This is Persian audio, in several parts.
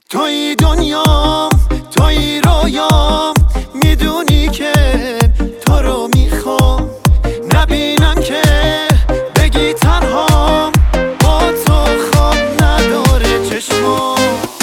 توی دنیام، توی رویام، میدونی که تو رو میخوام. نبینم که بگی تنهام، با تو خواب نداره چشمام.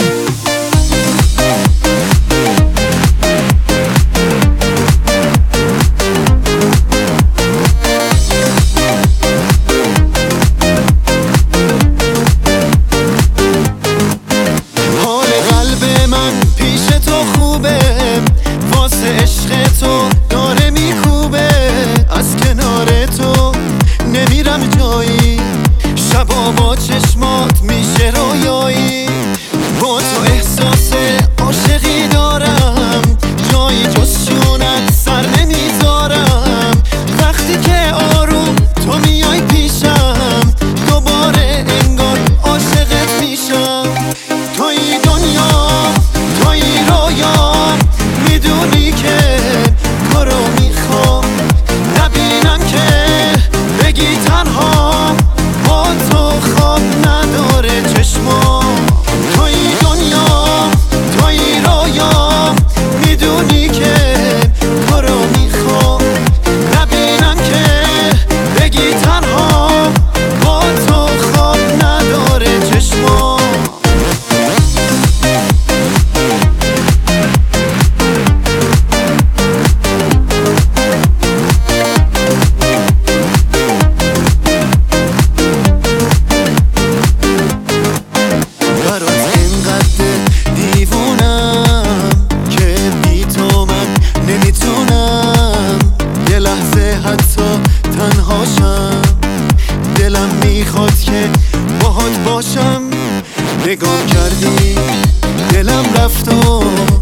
عشق تو داره میکوبه، از کنار تو نمیرم جایی، شبا با چشمات میشه رویایی. با تو احساس عاشقی دارم، جایی جز شونت سر نمیذارم. وقتی که آروم تو میای پیشم، دوباره انگار عاشقت میشم. توی دنیا، توی رویام، میدونی که تو رو میخوام. نبینم که بگی تنها، با تو خواب نداره چشمام. توی دنیا، توی رویام، میدونی که تو رو میخوام. نبینم که بگی تنها، با تو خواب نداره چشمام. حتی تنهاشم، دلم میخواد که باهات باشم. نگاه کردی دلم رفت و